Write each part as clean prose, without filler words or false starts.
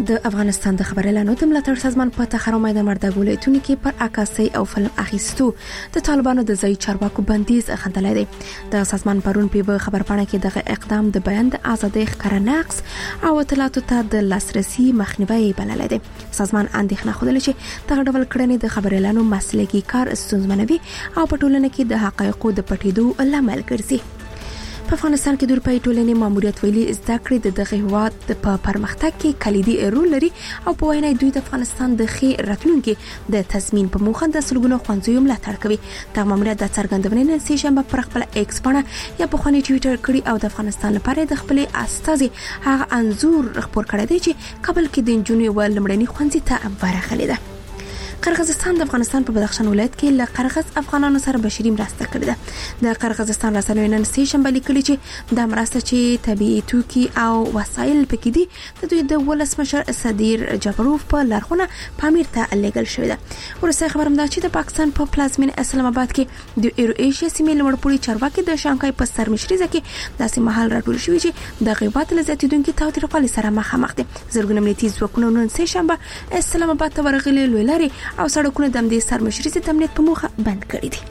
د افغانستان د خبريالانو د ملاتړ سازمان په تخرمه د مردګولې تونکي پر عکاسي او فلم اخیستو د طالبانو د ځای چارواکو بندیز غندلای دی. د سازمان پرون په خبرپاڼه کې د اقدام د بیان د ازادۍ ښکارا نقص او اطلاعاتو ته د لاسرسي مخنیوي بللی دی. سازمان اندېښنه خوده چې دغه ډول کړنې د خبريالانو مسلکي کار ستونزمنوي او په ټولنه کې د حقایقو د پټېدو لامل ګرځي. په افغانستان کې د اروپאי ټولنې ماموریت ویلي زده کړې د دغه هیواد په پرمختګ کې کلیدي رول لري او په وینا دوی د افغانستان د ښې راتلونکي د تضمین په موخه د سلګونو ښوونځیو ملاتړ کوي. د ماموریت د څرګندونې نن سه شنبه پر خپل ایکس باندې یا په خوني ټوئیټر کړي او د افغانستان لپاره د خپل استازي هغه انزور خبر کړی دی چې کابل کې د جنوي ولمړني ښوونځي ته ورغلی ده. قرغیزستان د افغانستان په بدخشان ولایت کې له قرغیز افغانانو سره بشري مرسته کړې ده. د قرغیزستان رسنیو نن سه شنبه لیکلي چې د مرسته چې طبيعي توکي او وسایل پکې دي د دوی د ولسمشر صدیر جبروف په لارښوونه پامیر ته لېږل شوې ده. ورسره خبرم ده چې د پاکستان په پلازمین اسلام آباد کې د ایرو ایشیا سیمې لوړپوړي چارواکي د شانګهای په سرمشريزه کې داسې محل راټول شوی چې د غیبت لزیاتیدونکو تاوتریخوالي سره مخامخ دي. زرګونه امنیتي ځواکونه نن سه شنبه اسلام آباد ته ورغلي لوی لاري او سړکونه د دې سرمشريزه د امنیت په موخه بند کړی دي.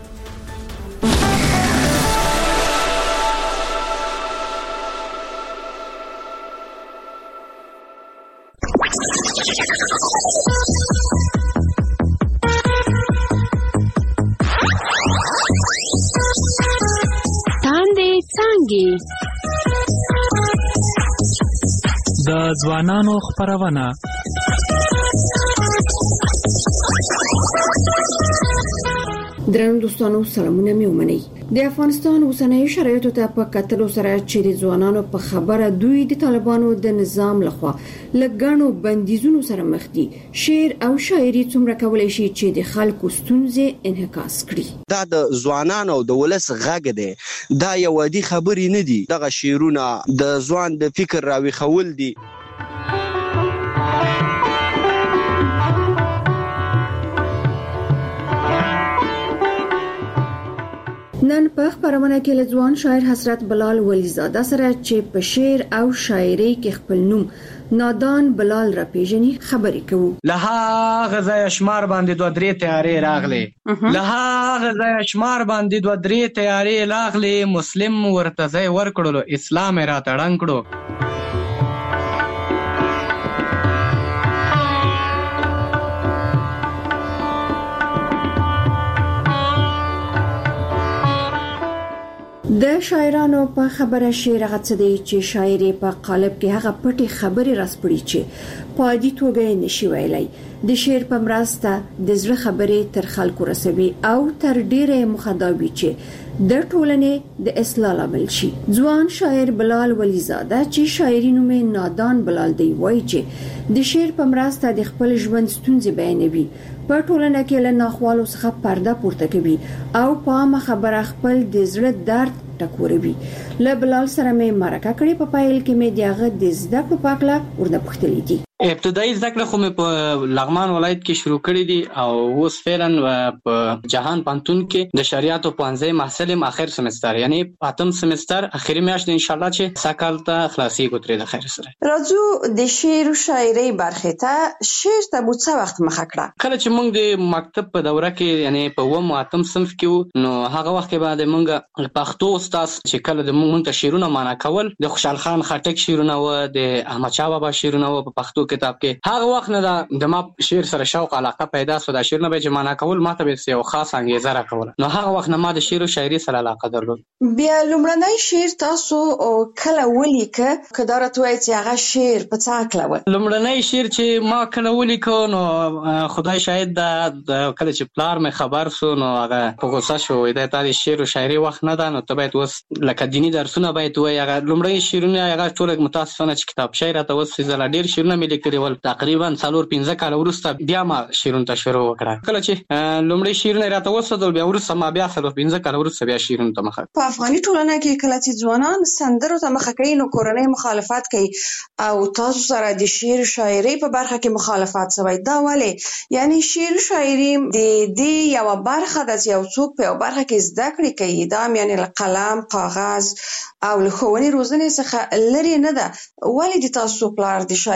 تاندې څانګې د ځوانانو خبرونه درنو دوستانو سلامونه مې ومنئ. د افغانستان اوسنۍ شرایطو ته په کتلو سره چې د ځوانانو په خبره دوی د طالبانو د نظام لخوا لګانو بندیزونو سره مخ دي، شعر او شاعري څومره کولای شي چې د خلکو ستونزې انعکاس کړي. دا د ځوانانو د ولس غږ دی، دا یو عادي خبرې نه دي. دغه شعرونه د ځوان د فکر راويخول دي. نن په خبرونه کې لځوان شاعر حضرت بلال ولیزاده سره چې په شعر او شاعري کې خپل نوم نادان بلال را پیژني خبرې کوو. له غزا شمار باندې دوه درې تیارې راغلي، له غزا شمار باندې دوه درې تیارې راغلي، مسلم ورته ځای ورکړلو، اسلام را تړنګ کړو. د شاعرانو په خبره شعر غڅ دی چې شاعري په قالب کې هغه پټي خبرې راسپړي چې په عادي توګه نشي ویلای. د شعر په مرسته د زړه خبرې تر خلکو رسوي او تر ډیره مخداوي چې د ټولنې د اصلاح لامل شي. ځوان شاعر بلال ولیزاده چې شاعري نوم نادان بلال دی وایي چې د شعر په مرسته د خپل ژوند ستونزې بیانوي، په ټولنه کې له ناخوالو څخه پرده پورته کوي او په عامه خبره خپل د زړه درد ټکوروي. له بلال سره مې مرکه کړې، په پایل کې مې دغه د زده کړو په اړه ورته پوښتنې دي. ابتدایي زده کړې خو مې په لغمان ولایت کې شروع کړې دي او اوس فعلا په جهان پانتون کې د شریعت او پوهنځي محصل یم، اخر سمستر یعنی 8م سمستر اخري میاشت ان شاء الله چې ساکال ته خلاصي کوتري د خیر سره. راځو د شعر او شاعري برخه ته. شعر ته مو څه وخت مخه کړه؟ کله چې موږ د مکتب په دوره کې یعنی په 8م 8م صنف کې نو هغه وخت کې بعد موږ پښتو استاد چې کله د موږ ته شعرونه معنا کول، د خوشحال خان خټک شعرونه و، د احمد شاه بابا شعرونه و په پښتو کتاب کې. هغه وخت نه د ما شعر سره شوق علاقه پیدا شو. د شعرونه به معنا کول ماته به یو خاص انګیزه راکول. نو هغه وخت نه ما د شعر او شاعري سره علاقه درلود. بیا لومړنی شعر تاسو کله ولیکه؟ کدارت وایي چې هغه شعر په څه کله و؟ لومړنی شعر چې ما کله ولیکو نو خدای شاهد د کله چې پلار مې خبر سو نو هغه په غوسه شو، دا د شعر او شاعري وخت نه ده، نو ته باید اوس لکه دینی درسونه باید وایي. هغه لومړی شعرونه هغه ټول متاسفانه چې کتاب شاعر ته اوس زلا ډیر شعرونه مې لیکلي ول. تقریبا 4-5 کال وروسته بیا ما شعرونه ته شروع وکړه. کله چې لومړی شعرونه راته وسدل بیا ورسته ما بیا 4-5 کال وروسته بیا شعرونه ته مخه. په افغاني ټولنه کې کله چې ځوانان سندرو ته مخه کوي نو کورنۍ مخالفت کوي او تاسو سره د شعر شاعري په برخه کې مخالفت شوی. دا ولې؟ یعنی شعر شاعري د دې یو برخه د یو څوک په برخه کې زده کړې کوي، دا یعنی قلم، کاغذ او له ښوونې روزنې څخه لري نه ده. ولې د تاسو پلار د شاعري مخالفت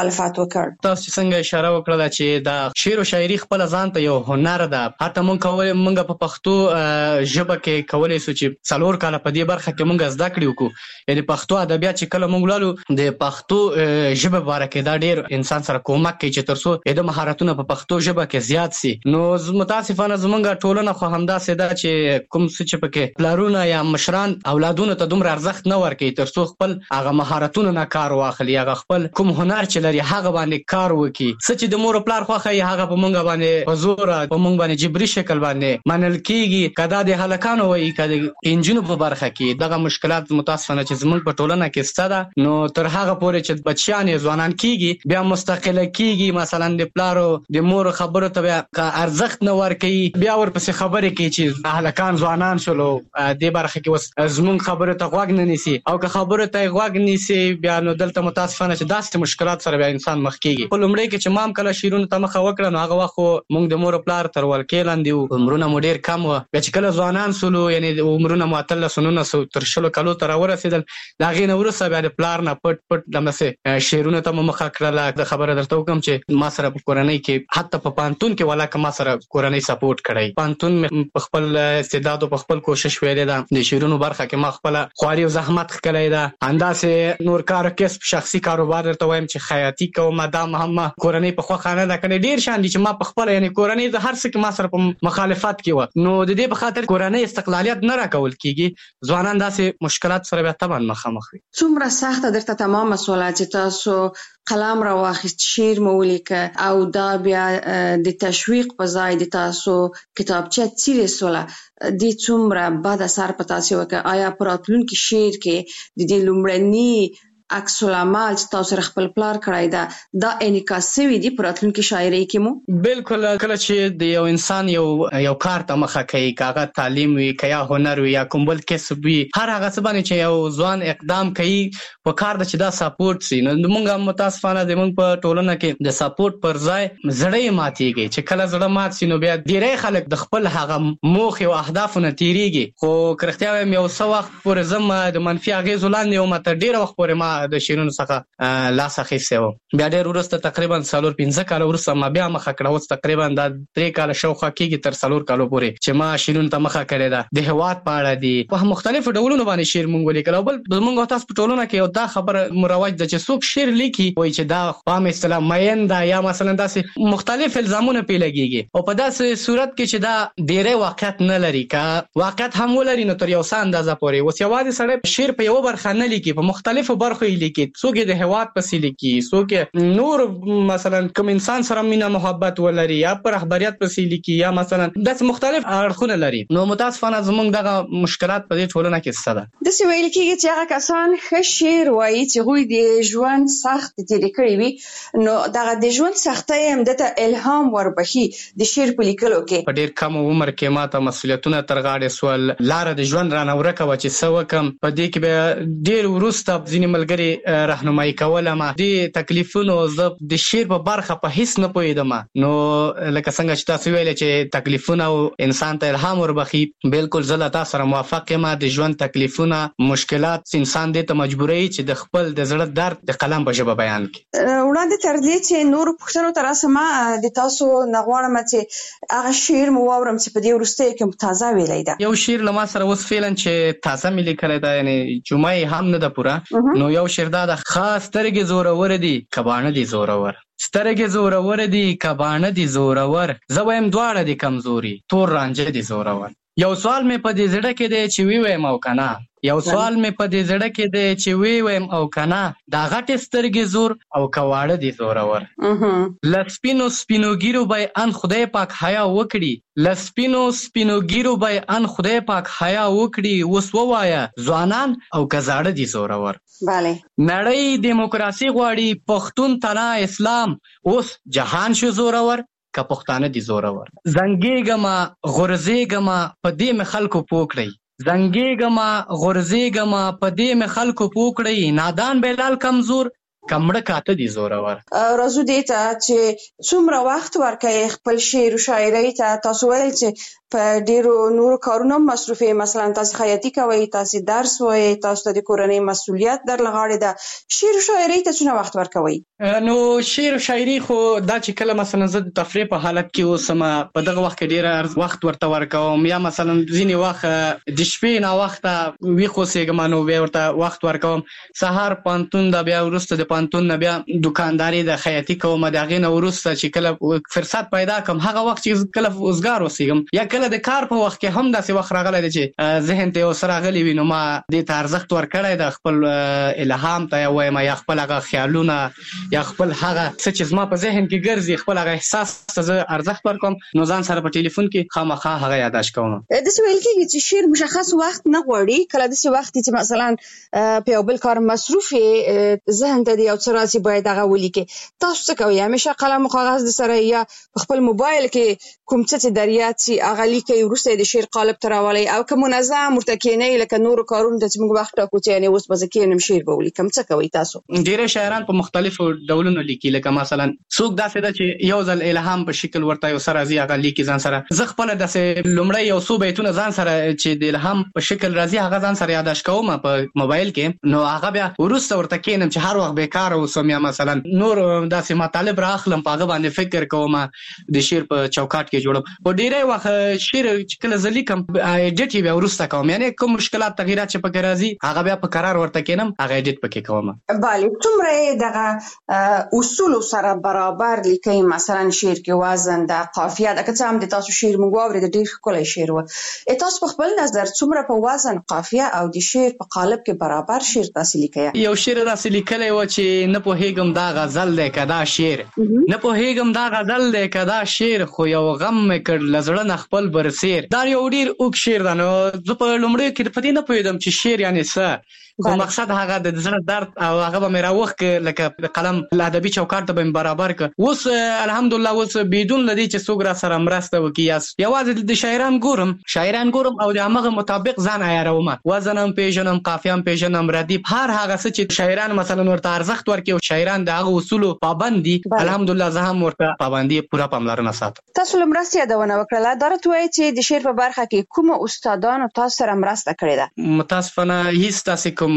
مخالفت وکړ. تاسو څنګه اشاره وکړه چې دا شعر او شاعري خپل ځان ته یو هنر ده. حتی مونږ په پښتو ژبه کې کولای شو چې 4 کال په دې برخه کې مونږ زده کړو کو. یعنی پښتو ادبیات چې کله مونږ لالو د پښتو ژبه بارکه دا ډیر انسان سره کومک کوي چې ترڅو د مهارتونو په پښتو ژبه کې زیات سي. نو متاسفانه زمونږ ټولنه خو همدا سده چې کوم څه چې پکې پلارونه یا مشران اولادونو ته دومره ارزښت نه ورکوي ترڅو خپل هغه مهارتونو نه کار واخلي، هغه خپل کوم هنر چې لري هغه باندې کار وکړي. څه چې د مور او پلار خوښه یې هغه په مونږ باندې په زور په مونږ باندې جبري شکل باندې منل کیږي. کدا د هلکانو وایي کدا انجینو په برخه کې دغه مشکلات متاسفانه چې زمونږ په ټولنه کې ستاده. نو تر هغه پورې چې بچیان ځوانان کیږي بیا مستقله کیږي، مثلا د پلارو د مور خبرو ته بیا ارزښت نه ورکوي، بیا ورپسې خبرې کوي چې هلکان ځوانان شولو د برخه کې وس زمونږ خبرو ته غوږ نه نیسي، او که خبرو ته غوږ نیسي بیا نو دلته متاسفانه چې داسې مشکلات سره بیا انسان مخ کیږي. په لومړی کې چې مام کله شیرونو ته مخه وکړه نو هغه وخت مونږ د مور او پلار تر ولکې لاندې وو، عمرونه مو ډیر کم و. بیا چې کله ځوانان سولو یعنی عمرونه مو 13 تر 20 کالو ته راورسېدل، د هغې نه وروسته بیا د پلار نه پټ دمسې شعرونو ته مو مخه کړله. د خبره درته وکړم چې ما سره په کورنۍ کې حتی په پانتون کې ولاکه ما سره کورنۍ سپورټ کړی. پانتون په خپل استعداد او په خپل کوشش ویلې ده. د شعرونو برخه کې ما خپل خواري او زحمت ښکلی ده. همداسې نور کار کسب شخصي کاروبار درته وایم چې خیاطي کوم، دا هم کورنۍ په خوښه نه ده کړې. ډېر شان دي چې ما په خپله یعنې کورنۍ د هر څه کې ما سره په مخالفت کې وه. نو د دې په خاطر کورنۍ استقلالیت نه راکول کېږي. ځوانان داسې مشکلات سره بیا طبعا مخامخ وي. څومره سخته درته تمامه سوله چې تاسو قلم را واخیست، شعر مو ولیکه او دا بیا د تشویق په ځای د تاسو کتابچه څیرې سوله، دې څومره بد اثر په تاسو وکړ؟ آیا په راتلونکي شعر کې د دې لومړني عکس العمل چې تاسو سره خپل پلار کړی ده دا انعکاس شوی دی په راتلونکي شاعرۍ کې مو؟ بالکل. کله چې د یو انسان یو کار ته مخه کوي، کاغه تعلیم وي که یا هنر وي یا کوم بل کسب وي، هر هغه څه باندې چې یو ځوان اقدام کوي په کار ده چې دا سپورټ سي. نو موږ متاسفانه زموږ په ټولنه کې د سپورټ پر ځای زړه یې ماتېږي. چې کله زړه مات سي نو بیا ډېری خلک د خپل هغه موخې او اهدافو نه تېرېږي. خو که رښتیا وایم یو څه وخت پورې زه د منفي اغېزو لاندې وم، تر ډېره وخت پورې ما د شعرونو څخه لاس اخیستی و. بیا ډېر وروسته تقریبا 4-5 کاله وروسته ما بیا مخه کړه. اوس تقریبا دا 3 کاله شاوخوا کېږي تر 4 کالو پورې چې ما شعرونو ته مخه کړې ده. د هېواد په اړه دي په مختلفو ډولونو باندې شعر مونږ ولیکل. او بل زمونږ تاسو په ټولنه کې یو دا خبره مروج ده چې څوک شعر لیکي وایي چې دا په عامه اصطلاح مین ده یا مثلا داسې مختلف الزامونه پرې لګېږي. او په داسې صورت کې چې دا ډېری واقعیت نه لري، که واقعیت هم ولري نو تر یو څه اندازه پورې. اوس یوازې سړی شعر په یوه برخه نه لیکي، په مختلفو برخو یې لیکي. څوک د هېواد پسې لیکي، څوک نور مثلا کوم انسان سره مینه محبت ولري یا پر رهبریت پسې لیکي یا مثلا داسې مختلف اړخونه لري. نو متاسفانه زمونږ دغه مشکلات په دې ټولنه کې شته ده. داسې ویل کېږي چې هغه کسان ښه شعر وایي چې هغوی د ژوند سخت تېرې کړي وي، نو دغه د ژوند سختۍ هم دته الهام وربخي د شعر په لیکلو کې. په ډېر کم عمر کې ماته مسؤلیتونه تر غاړې سول، لاره د ژوند رانه ورکه وه چې څه وکړم. په دې کې بیا ډېر وروسته ځینې ملګري راهنمایي کولم. دې تکلیفونو زه د شعر په برخه په هیڅ نه پوهېدم. نو لکه څنګه چې تاسو ویلې چې تکلیفونه انسان ته الهام وربخي، بالکل زه له تاسو سره موافق یم. د ژوند تکلیفونه مشکلات انسان دې ته مجبوروي چې د خپل د زړه درد د قلم په ژبه بیان کړي. وړاندې تر دې چې نورو پوښتنو ته راسم، د تاسو نه غواړم چې هغه شعر مو واورم چې په دې وروستیو کې تازه ویلی ده. یو شعر له ما سره اوس فعلا چې تازه مې لیکلی ده، یعنې جمعه یې هم نه ده پوره. نو یو شعر دا ده: خاص سترګې زورور دي کباڼه دي زورور، سترګې زورور دي کباڼه دي زورور، زه وایم دواړه دي کمزوري تور رانجه دي زورور. یو سوال مې په دې زړه کې دی چې ووایم او که نه، یو سوال مې په دې زړه کې دی چې ووایم او که نه، دا غټې سترګې زور او که واړه دي زورور. له سپینو سپینو ګیرو به ان خدای پاک حیا وکړي، له سپینو سپینو ګیرو به ان خدای پاک حیا وکړي، اوس ووایه ځوانان او که زاړه دي زورور. بله. نړۍ دیموکراسي غواړي، پښتون تنا اسلام، اوس جهان شو زورور که پښتانه دي زورور. زنګېږمه غورځېږمه په دې مې خلکو پوه کړئ، زنګېږمه غورځېږمه په دې مې خلکو پوه کړئ، نادان بلال کمزور کمړه کاته دي زورور. راځو دې ته چې څومره وخت ورکوي خپل شعر او شاعرۍ ته. تاسو ویل چې په ډیرو نورو کارونو مصروف یې، مثلا تاسو خیاطي کوئ، تاسو درس وایي، تاسو د کورنۍ مسؤلیت در لغاړه ده. شعر او شاعرۍ ته څومره وخت ورکوي؟ نو شعر او شاعري خو دا چې کله مثلا زه د تفریح په حالت کې اوسم په دغه وخت کې ډیر وخت ورته ورکوم، یا مثلا ځینې وخت د شپې نه وخت وی خو سیګم نو بیا ورته وخت ورکوم. سهار پانتون دا بیا ورسته د پانتون نه بیا دکانداري د خیاطي کوم، د هغې نه ورسته چې کله فرصت پیدا کوم هغه وخت چې کله وزګار اوسېږم، یا کله د کار په وخت کې هم داسې وخت راغلی دی چې ذهن ته اوس راغلی وي، نو ما دې ته ارزښت ورکړی د خپل الهام ته وایم، یا خپل هغه خیالونه یا خپل هغه څه چې زما په ذهن کې ګرځي، خپل هغه احساس ته زه ارزښت ورکوم، نو ځان سره په ټلیفون کې خامخا هغه یادداشت کوم. داسې ویل کېږي چې شعر مشخص وخت نه غواړي، کله داسې وخت چې مثلا په یو بل کار مصروف یې، ذهن ته یو څه راځي باید هغه ولیکې. تاسو څه کوئ؟ همیشه قلم او کاغذ د سره یا په خپل موبایل کې کوم څه چې در یاد شي هغه لیکئ، وروسته د شعر قالب ته راولئ، او که منظم ورته کښېنئ لکه نورو کارونو ته چې موږ وخت ټاکو چې یعنې اوس به زه کښېنم شعر به ولیکم؟ څه کوئ تاسو؟ ډېری شاعران په مختلفو ډولونو لیکي، لکه مثلا څوک داسې ده چې یو ځل الهام په شکل ورته یو څه راځي هغه لیکي ځان سره. زه خپله داسې لومړی یو څو بیتونه ځان سره چې د الهام په شکل راځي هغه ځان سره یادداشت کوم په موبایل کې، نو هغه بیا وروسته ورته کښېنم چې هر وخت بیکاره اوسم، یا مثلا نور داسې مطالب رااخلم په هغه باندې فکر کوم، د شعر په چوکاټ کې جوړم. په ډېری وخت شعر چې کله زه لیکم ایډیټ یې بیا وروسته کوم، یعنې کوم مشکلات تغییرات چې پکې راځي هغه بیا په قرار ورته کښېنم هغه ایډیټ پکې کوم. بله، څومره یې دغه اصولو سره برابر لیکئ؟ مثلا شعر کې وزن ده، قافیه ده، که څه هم د تاسو شعر موږ واورېد ډېر ښکلی شعر و، تاسو په خپل نظر څومره په وزن، قافیه او د شعر په قالب کې برابر شعر تاسو لیکئ؟ یو شعر داسې لیکلی و چې نه پوهېږم دا غزل دی که دا شعر، نه پوهېږم دا غزل دی که دا شعر، خو یو غم مې کړ له زړه نه خپل برسیر. دا یو ډېر اوږد شعر ده، نو زه په لومړیو کې په دې نه پوهېدم چې شعر یعنې څه، خو مقصد هغه د زړه درد او هغه به مې راوښکه لکه د قلم ادبي چوکاټ ته به مې برابر کړه. اوس الحمدلله اوس بدون له دې چې څوک را سره مرسته وکړي، یوازې د شاعران ګورم او د همغه مطابق ځان عیاروم، وزن هم پېژنم، قافیه هم پېژنم، ردیف، هر هغه څه چې شاعران مثلا ورته ارزښت ورکړي او شاعران د هغه اصولو پابند دي، الحمدلله زه هم ورته پابندي پوره پاملرنه ساتم. تاسو له مرستې یادونه وکړله، دا راته ووایئ چې د شعر په برخه کې کومو استادانو تاسو سره مرسته کړې ده؟ متاسفانه هیڅ داسې کوم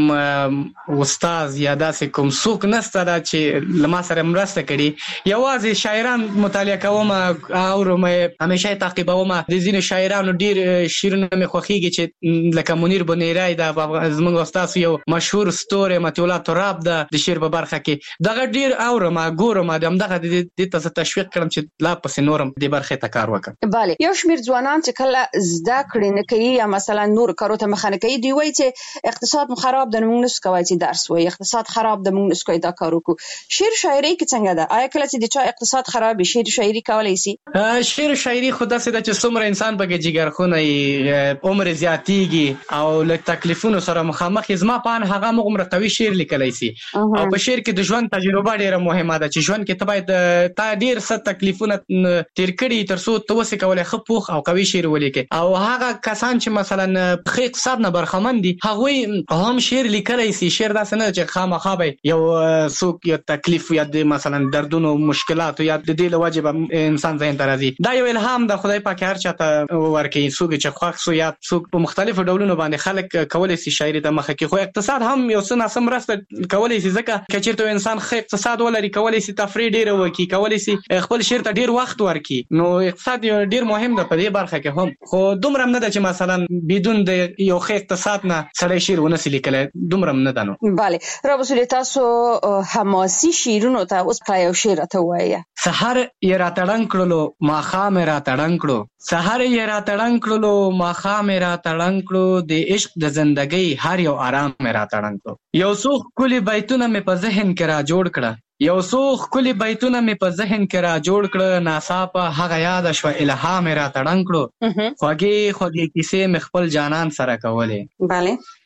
استاد یا داسې کوم څوک نشته دا چې له ما سره مرسته کړي، یوازې شاعران مطالعه کوم، اورم، همیشه یې تعقیبوم. د ځینو شاعرانو ډېر شعرونه مې خوښېږي چې لکه منیر بنیری ده، زموږ استاد یو مشهور ستوری مطیع الله تراب ده د شعر په برخه کې، دغه ډېر اورم، ګورم، همدغه دې ته زه تشویق کړم چې لا پسې نورم دې برخې ته کار وکړم. بله، یو شمېر ځوانان چې کله زده کړې نه کوي یا مثلا نور کارو ته مخه نه کوي، دوی وایي چې اقتصاد مو خراب ده، موږ نشو کولی چې درس وایي، اقتصاد خراب ده، موږ نشو کولی دا کار وکړو. شعر شاعرۍ کې څنګه ده؟ آیا کله چې د چا اقتصاد خراب وي شعر شاعري کولی شي؟ شعر شاعري خو داسې ده چې څومره انسان پکې جګرخونه وي، عمر زیاتېږي او له تکلیفونو سره مخامخ وي، زما په اند هغه همغومره قوي شعر لیکلی شي. او په شعر کې د ژوند تجربه ډېره مهمه ده چې ژوند کې ته باید تا ډېر څه تکلیفونه تېر کړي تر څو ته وسې کولی ښه پوخ او قوي شعر ولیکې. او هغه کسان چې مثلا ښه اقتصاد نه برخمن دي هغوی هم شعر لیکلی شي. شعر داسې نه چې خامخا به یو څوک یا تکلیف یا د مثلا دردونو مشکلاتو یا د دې له وجې به انسان ذهن ته راځي. دا یو الهام د خدای پاک هر چاته ورکوي، څوک چې خوښ سو یا څوک په مختلفو ډولونو باندې خلک کولی شي شاعري ته مخه کړي. خو اقتصاد هم یو څه ناسم مرسته کولی شي، ځکه که چېرته انسان ښه اقتصاد ولري کولی شي تفریح ډېره وکړي، کولی شي خپل شعر ته ډېر وخت ورکړي. نو اقتصاد یو ډېر مهم ده په دې برخه کې هم، خو دومره هم نه ده چې مثلا بدون د یو ښه اقتصاد نه سړی شعر ونه شي لیکلی، دومره هم نه ده. نو بله، رابسولې تاسو حماسي شعرونو ته اوس یو شعر راته ووایه. سحر یې راتړنګ کړلو ماښام یې راتړنګ کړو، سحر یې راتړنګ کړلو ماښام یې راتړنګ کړو، د عشق د زندګۍ هر یو آرام یې راتړنګ کړو. یو څو ښکلي بیتونه مې په ذهن کې را جوړ کړه، یو څو ښکلي بیتونه مې په ذهن کې را جوړ کړه، ناڅاپه هغه یاده شوه الهام یې راتړنګ کړو، خوږې خوږې کیسې مې خپل جانان سره کولې. بله،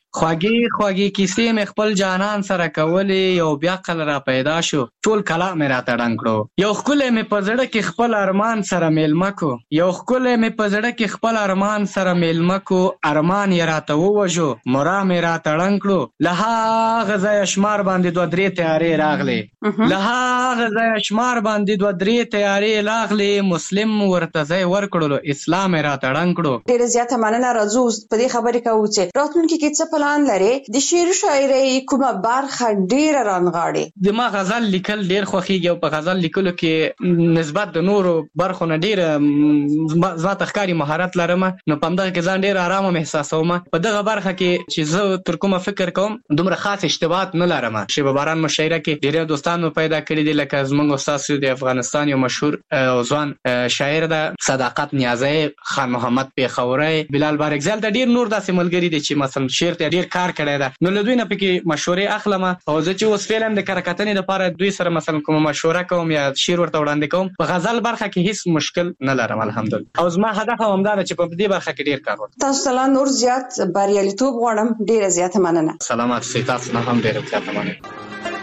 خواږی کیسې مې خپل جانان سره کولې، یو بیا قل را پیدا شو ټول کلا مې راته ړنګ کړو. یو ښکلی مې په زړه کې خپل ارمان سره میلمه کو، یو ښکلی مې په زړه کې خپل ارمان سره میلمه کو، ارمان یې راته ووژو مرا مې راته ړنګ کړو. له هغه ځایه شمار باندې 2-3 تیارې راغلې، له هغه ځایه شمار باندې 2-3 تیارې راغلې، مسلم ورته ځای ورکړلو اسلام یې راته ړنګ کړو. ډېره زیاته مننه. راځو په دې خبرې کوو چې راتلونکي کې څه پلان لري؟ د شعر شاعرۍ کومه برخه ډېره رانغاړي؟ د ما غزل لیکل ډېر خوښیږي او په غزل لیکلو کې نسبت د نورو برخو نه ډېره ذات ښکاري مهارت لرم، نو په همدغه کې ځان ډېر ارامه محساسوم. په دغه برخه کې چې زه تر کومه فکر کوم دومره خاص اشتباهات نه لرم. شیبه باران مشاعره کې ډېر دوستان مو پیدا کړي دي، لکه زموږ استاد د افغانستان یو مشهور او ځوان شاعر ده صداقت نیازی، خان محمد پیښوری، بلال بارګزال، د ډېر نور داسې ملګري دي چې مثلا شعر ته ډېر کار کړی ده. نو له دوی نه پکې مشورې اخلم او زه چې اوس فعلا د کره کتنې لپاره دوی سره مثلا کومه مشوره کوم یا شعر ورته وړاندې کوم، په غزل برخه کې هیڅ مشکل نه لرم الحمدلله. او زما هدف هم دا ده چې په دې برخه کې ډېر کار وکړم. تاسو ته لا نور زیات بریالیتوب غواړم. ډېره زیاته مننه. سلامات سئ. تاسو نه هم ډېره زیاته مننه.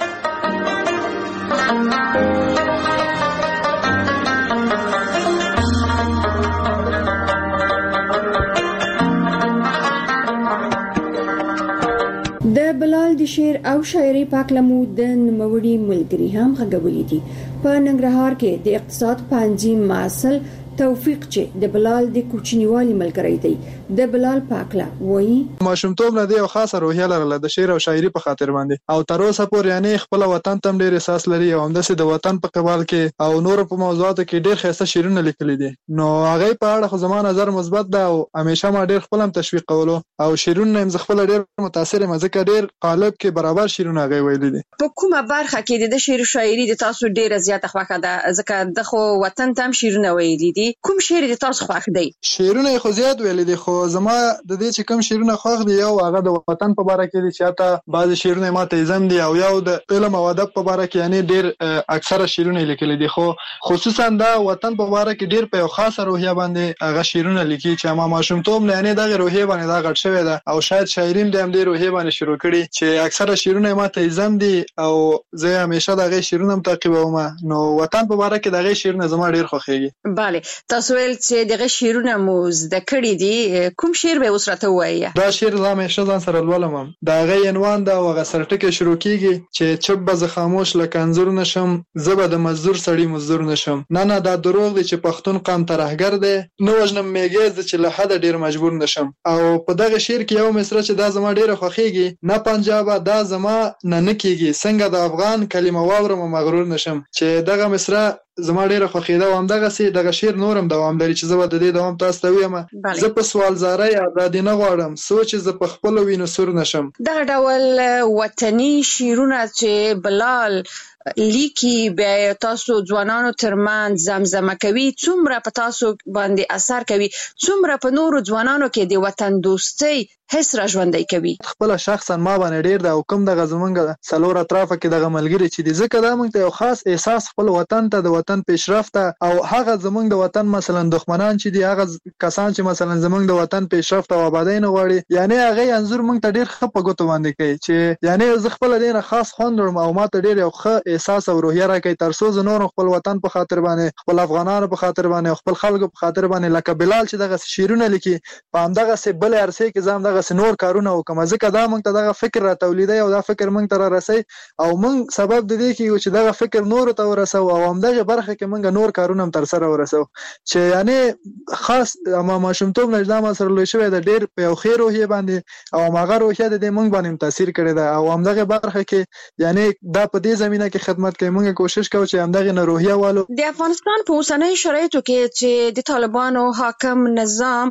د بلال د شعر او شاعري پاکلمو د نوموړي ملګری هم غږولې دي. په ننګرهار کې د اقتصاد پوهنځي محصل توفیق چې د بلال د کوچنیوالي ملګری دی، د بلال پاکله وایي ماشومتوب نه دی او خاصه روحیه لرله د شعر او شاعري په خاطر باندې، او تر اوسه پورې یعنی خپل وطن ته ډېر احساس لري او همداسې د وطن په قبال کې او نور په موضوعاتو کې ډېر ښایسته شعرونه لیکلي دي. نو هغه په اړه خو زما نظر مثبت ده او همیشه ما ډېر خپل هم تشویق کولو او شعرونه هم خپل ډېر متاثر یم ځکه ډېر قالب کې برابر شعرونه هغه ویلي دي. په کومه برخه کې د شعر شاعري د تاسو ډېره زیاته خوښه ده؟ ځکه د خو وطن ته هم شعرونه ویلي دي. کوم شعر د تاسو خوښ دی؟ شعرونه خو زیات ویلي دي، خو زما د دې چې کوم شعرونه خوښ دي یو هغه د وطن په اړه کې دي چې حتی بعضی شعرونه ما ته زم دي، او یو د علم او ادب په اړه کې یعنی ډېر اکثره شعرونه لیکلي دي، خو خصوصا دا وطن په اړه کې ډېر په یو خاصه روحیه باندې هغه شعرونه لیکي چې ما ماشومتوب نه یعنی دغه روحیه باندې دا غټ شوی ده او شاید شاعرین د هم دې روحیه باندې شروع کړي چې اکثره شعرونه ما ته زم دي او زه همیشه دغه شعرونه تعقیبوم. نو وطن په اړه کې دغه شعرونه زما ډېر خوښیږي. بله، تاسو ویل چې دغه شعرونه مو زده کړي دي، کوم شعر به اوس راته ووایي؟ دا شعر زه همیشه ځان سره لولم، د هغې عنوان ده او هغه سرټکی شروع کېږي چې چپ به زه خاموش لکه انځور نشم، زه به د مزدور سړي مزدور نشم، نه دا دروغ دی چې پښتون قام ترهګر دی، نه وژنم میږی زه چې له حده ډېر مجبور نشم. او په دغه شعر کې یو مصره چې دا زما ډېره خوښیږي، نه پنجابه دا زما نه کېږي، څنګه د افغان کلمه واورم مغرور نشم، چې دغه مصره زما ډېره خوښېده او همدغسې دغه شعر نورم دوام لري چې زه به د دې دوام تاسو ته ویم. زه په سوالزارۍ ازادي نه غواړم، سوچ زه په خپلو وینو سور نشم. دغه ډول وطني شعرونه چې بلال لیکي بیا تاسو ځوانانو ترمنځ زمزمه کوي، څومره په تاسو باندې اثر کوي، څومره په نورو ځوانانو کې د وطن دوستۍ حس را ژوندی کوي؟ خپل شخصا ما باندې ډېر ده او کوم دغه زمونږ څلور اطرافه کې دغه ملګري چې دي، ځکه دا موږ ته یو خاص احساس خپل وطن ته د وطن پیشرفت ته او هغه زمونږ د وطن مثلا دښمنان چې دي، هغه کسان چې مثلا زمونږ د وطن پیشرفت او آبادی نه غواړي، یعنی هغه انځور موږ ته ډېر ښه په ګوتو باندې کوي چې یعنی زه خپل دې نه خاص خوند لرم او ما ته ډېر یو ښه احساس او روحیه راکوي، تر څو زه نور خپل وطن په خاطر باندې، خپل افغانانو په خاطر باندې، خپل خلکو په خاطر باندې لکه بلال چې دغه شعرونه لیکي په همدغسې بلې عرصې کې زه همدغسې نور کارونه وکړم، ځکه دا موږ ته دغه فکر را تولیدوي او دا فکر موږ ته را رسوي او موږ سبب د دې کېږو چې دغه فکر نورو ته ورسو او همدغې برخه کې موږ نور کارونه هم ترسره ورسو چې یعنی خاص ما ماشومتوب نه دا ما سره لوی شوی ده ډېر په یو ښې روحیې باندې او هماغه روحیه د دې موږ باندې تاثیر کړی ده او همدغې برخه کې یعنی دا په دې زمینه کې خدمت کوي. موږ کوشش کوو چې همدغې نه روحیه والو. د افغانستان په اوسنیو شرایطو کې چې د طالبانو حاکم نظام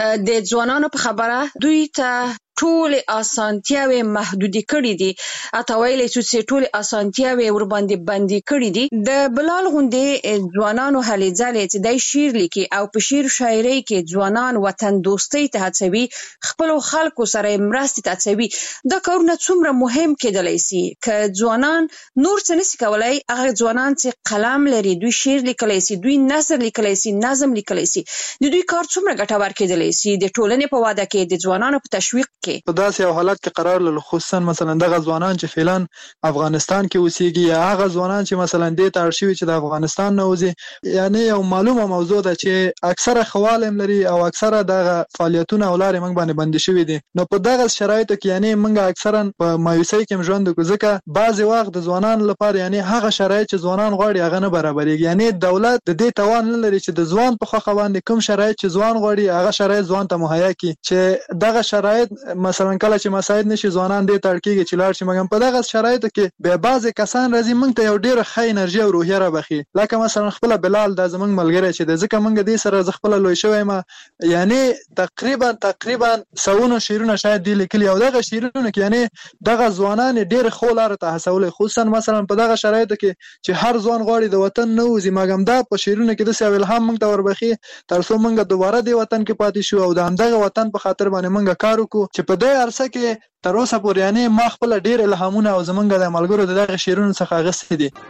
د ځوانانو په خبره دوی ته ټول اسانتیاوي محدودي کړې دي، اته ویلې چې ټول اسانتیاوي ور باندې بندي کړې دي. د بلال غوندې ځوانانو هلې ځلې چې د شعر لیکي او په شعر شاعرۍ کې ځوانان وطن دوستۍ ته هڅوي، خپل خلکو سره مرستې ته هڅوي، دا کارونه څومره مهم کېدلی سي که ځوانان نور څه نشي کولای، هغه ځوانان چې قلم لري دوی شعر لیکلی سي، دوی نثر لیکلی سي، نظم لیکلی سي، د دوی کار څومره ګټور کېدلی سي د ټولنې په واده کې د ځوانانو په تشویق کې په داسې یو حالت کې قرار لري، خصوصا مثلا دغه ځوانان چې فعلا افغانستان کې اوسېږي یا هغه ځوانان چې مثلا دې ته اړ شوي چې د افغانستان نه وځي. یعنی یو معلومه موضوع ده چې اکثره خوالم لري او اکثره دغه فعالیتونه او لارې موږ باندې بندي شوي دي. نو په دغه شرایطو کې یعنی موږ اکثرا په مایوسۍ کې ژوند کوو، ځکه بعضې وخت د ځوانانو لپاره یعنی هغه شرایط چې ځوانان غواړي هغه نه برابرېږي. یعنی دولت د دې توان نه لري چې د ځوان په خوښه باندې کوم شرایط چې ځوان غواړي هغه شرایط ځوان ته مهیا کړي، چې دغه شرایط مثلا کله چې مساعد نشي ځوانان دې ته اړ کېږي چې لاړ شي. مګر په دغه شرایطو کې بیا بعضې کسان راځي موږ ته یو ډېره ښه انرژي او روحیه رابخي، لکه مثلا خپله بلال دا زموږ ملګری چې دی، ځکه موږ دې سره زه خپله لوی شوی یم. یعنی تقریبا سوونه شعرونه شاید دی لیکلي او دغه شعرونه کې یعنی دغه ځوانان ډېر ښو لارو ته هڅولی، خصوصا مثلا په دغه شرایطو کې چې هر ځوان غواړي د وطن نه وځي. مګر دا په شعرونو کې داسې یو الهام موږ ته وربخي تر څو موږ دوباره دې وطن کې پاتې شو او د همدغه وطن په خاطر باندې موږ کار وکړو، چې په دې عرصه کې تر اوسه پورې یعنی ما خپله ډېر الهامونه او زموږ د ملګرو د دغه شعرونو څخه اخیستي دي.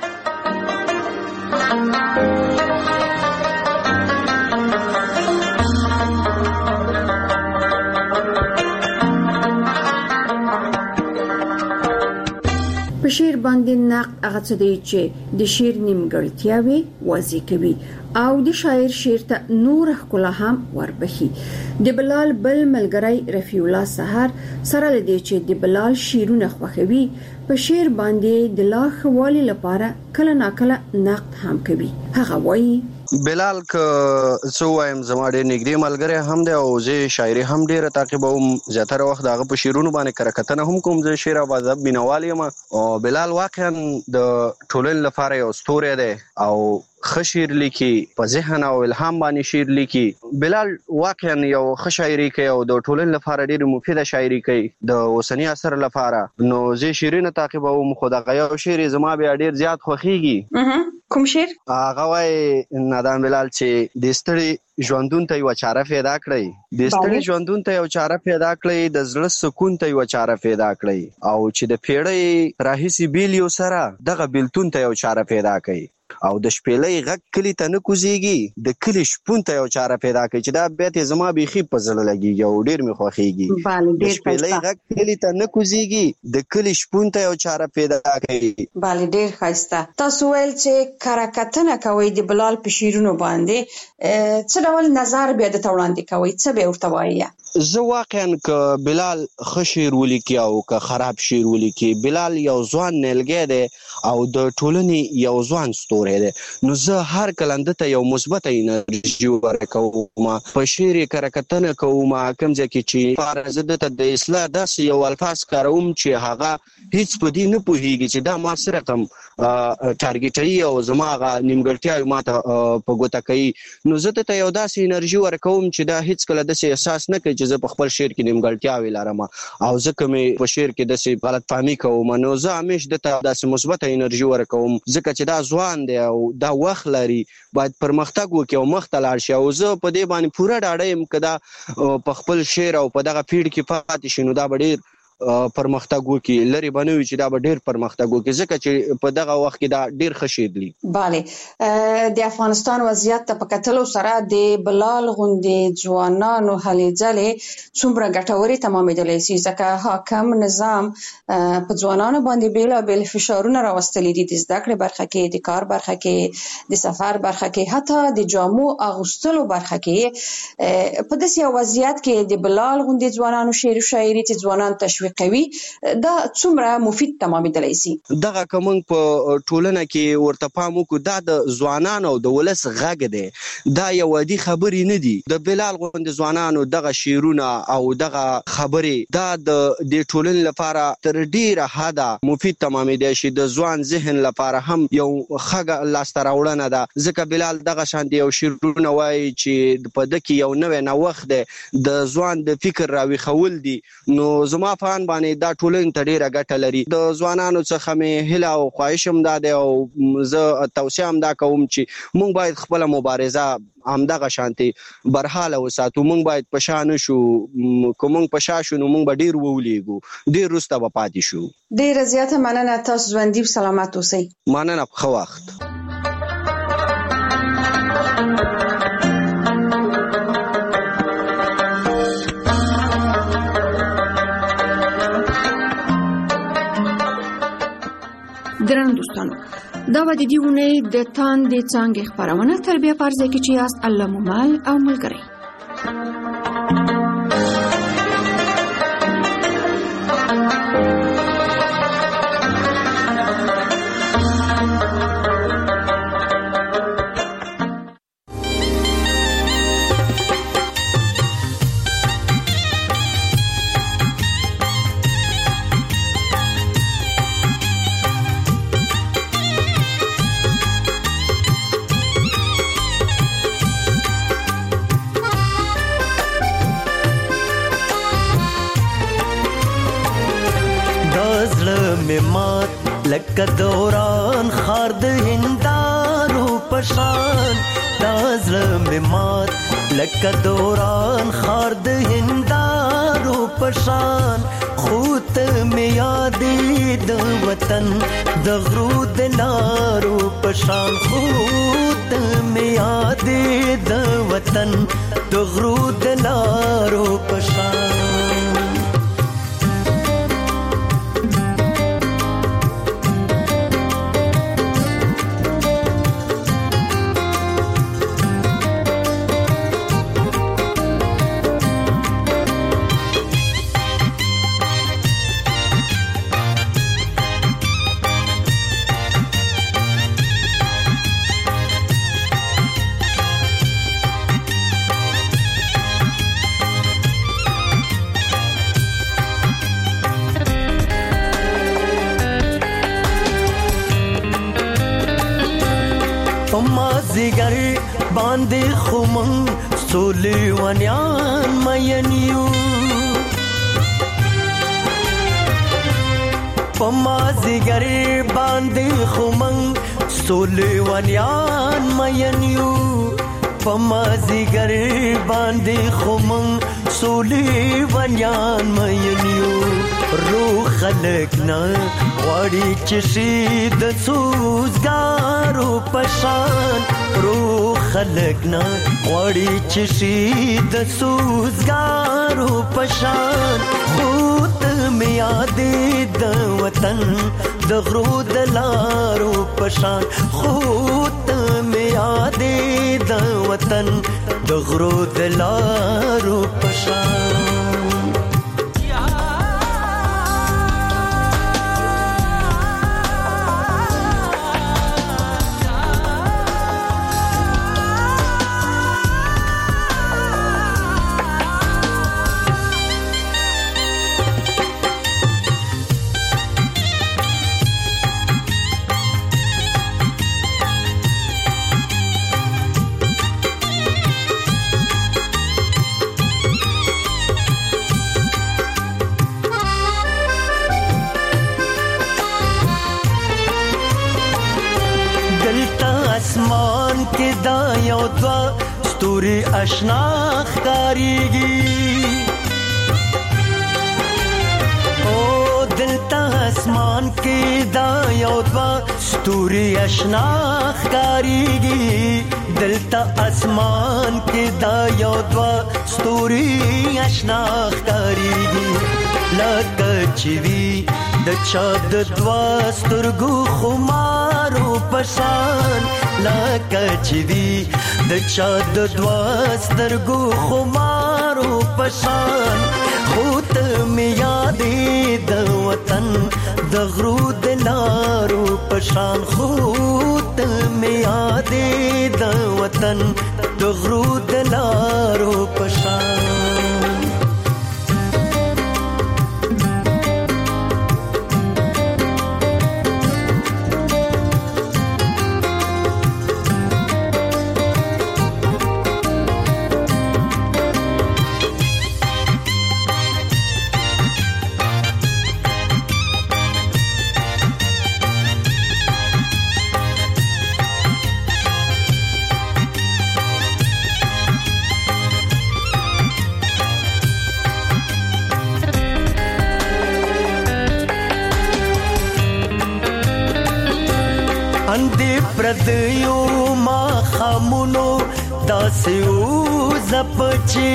په شعر باندې نقد هغه څه دی چې د شعر نیمګړتیاوې واضح کوي او د شاعر شعر ته نور ښکلا هم وربخي. د بلال بل ملګری رفیع الله سحر سره لدی چې د بلال شعرونه خوښوي، په شعر باندې د لا خوالي لپاره کله ناکله نقد هم کوي. هغه وایي بلال که څه وایم زما ډېر نږدې ملګری هم دی او زه شاعري هم ډېره تعقیبوم، زیاتره وخت د هغه په شعرونو باندې کره کتنه هم کوم. زه شعر او ادب مینوال یم او بلال واقعا د ټولنې لپاره یو ستوری دی او ښه شعر لیکي، په ذهن او الهام باندې شعر لیکي. بلال واقعا یو ښه شاعري کوي او د ټولنې لپاره ډېره مفیده شاعري کوي د اوسني عصر لپاره. نو زه شعرونه تعقیبوم، خو دغه یو شعر زما بیا ډېر زیات خوښیږي. کوم شعر؟ هغه وایي نادان بلال چې د ستړي ژوندون ته یوه چاره پیدا کړئ، د ستړي ژوندون ته یو چاره پیدا کړئ، د زړه سکون ته یوه چاره پیدا کړئ او چې د پیړۍ راهیسې بیل یو سره دغه بیلتون ته یو چاره پیدا کړئ او د شپېلۍ غږ کلي ته نه کوزېږي، د کلي شپون ته یو چاره پیدا کړئ. چې دا بیت یې زما بیخي په زړه لګېږي او ډېر مې خوښېږي. د شپېلۍ غږ کلي ته نه کوزېږي، د کلي شپون ته یو چاره پیدا کړئ. بله ډېر ښایسته. تاسو ویل چې کره کتنه کوئ د بلال په شعرونو باندې، څه ډول نظر بیا درته وړاندې کوئ؟ څه به ورته وایي؟ زه واقعا که بلال ښه شعر ولیکي او که خراب شعر ولیکي، بلال یو ځوان نیلګی دی او د ټولنې یو ځوان ستوری دی. نو زه هر کله ده ته یو مثبته انرژي ورکوم، په شعر یې کره کتنه کوم، کوم ځای کې چې زه ده ته د اصلاح داسې یو الفاظ کاروم چې هغه هیڅ په دې نه پوهېږي چې دا ما څه رقم ټارګېټوي او زما هغه نیمګړتیاوې ما ته په ګوته کوي. نو زه ده ته یو داسې انرژي ورکوم چې دا هیڅکله داسې احساس نه کوي چې زه په خپل شعر کې نیمګړتیاوې لرم او ځکه مې په شعر کې داسې غلط فهمي کوم. نو زه همیش ده ته داسې مثبته انرژي ورکوم ځکه چې دا ځوان دی او دا وخت لري، باید پرمختګ وکړي او مخ ته لاړ شي. او زه په دې باندې پوره ډاډه یم که دا په خپل شعر او په دغه پیړ کې پاتې شي نو دا به ډېر پرمختګ وکړي، لري به نه وي چې دا به ډېر پرمختګ وکړي ځکه چې په دغه وخت کې دا ډېر ښه شعر لیکي. بله، د افغانستان وضعیت ته په کتلو سره د بلال غوندې ځوانانو هلې ځلې څومره ګټورې تمامېدلی شي، ځکه حاکم نظام په ځوانانو باندې بېلابېل فشارونه راوستلي دي، د زده کړې برخه کې، د کار برخه کې، د سفر برخه کې، حتی د جامو اغوستلو برخه کې. په داسې یو وضعیت کې د بلال غوندې ځوانانو شعر و شاعري چې ځوانان تشویق کوي دا څومره مفید تمامېدلی شي. دغه که موږ په ټولنه کې ورته پام وکړو، دا د ځوانانو او د ولس غږ دی، دا یو عادي خبرې نه دي. د بلال غوندې ځوانانو دغه شعرونه او دغه خبرې دا د دې ټولنې لپاره تر ډېره حده مفید تمامېدی شي، د ځوان ذهن لپاره هم یو ښه لاسته راوړنه ده. ځکه بلال دغه شانتې یو شعرونه وایي چې په ده کې یو نوی نوښت دی، د ځوان د فکر راویښول دي. نو زما په باندې دا ټولنې ته ډېره ګټه لري. د ځوانانو څخه مې هیله او خواهش هم دا دی او زه توصیه هم دا کوم چې موږ باید خپله مبارزه همدغه شانتې برحاله وساتو. موږ باید په شا نه شو، که موږ په شا شو نو موږ به ډېر وولېږو، ډېر وروسته به پاتې شو. ډېره زیاته مننه، تاسو ژوندي او سلامت اوسئ. مننه، ښه وخت. درنو دوستانو دا به د دې اونۍ د تاندې څانګې خپرونه تربیه پرځه کې چې یاست الله مومل او ملګری. لکه دوران خار د هندارو پشان دا زړه مې مات لکه دوران خار د هندارو پشان خوت مې یادې د وطن د غرو د لارو پشان خوت مې یادې د وطن د غرو د لارو پشان زیگر باندې خمن سولې ونیان مینیو پما زیگر باندې خمن سولې ونیان مینیو پما زیگر باندې خمن سولې ونیان مینیو روح خلقنا وړي چې شي د سوزګارو پشان روح خلقنا وړي چې شي د سوزګارو پشان خوت مې یادې د وطن د غرو د لارو پشان خوت مې یادې د وطن د غرو د لارو پشان आसमान के दायों द्वा स्तूरी अशना ख़ारीगी ओ दिलता आसमान के दायों द्वा स्तूरी अशना ख़ारीगी दिलता आसमान के दायों द्वा स्तूरी अशना ख़ारीगी लकचवी د چا د دوا سترګو خمارو پشان لکه چې وي د چا د دوا سترګو خمارو پشان خوت مې یادې د وطن د غرو د لارو پشان خوت مې یادې د وطن د غرو د لارو پشان اندې پردیو ما خامونو داسې زپچی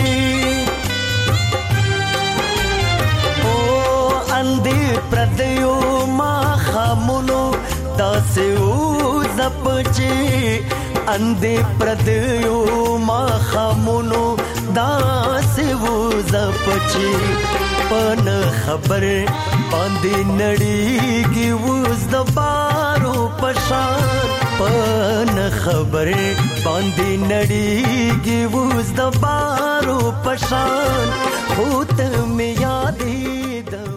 او اندې پردیو ما خامونو داسې و زپچې اندې پردیو ما خامونو داسې و زپچې پن خبر باندې نړیږي اوس د بارو پشان پن خبر باندې نړیږي اوس د بارو پشان خو ته مې یادې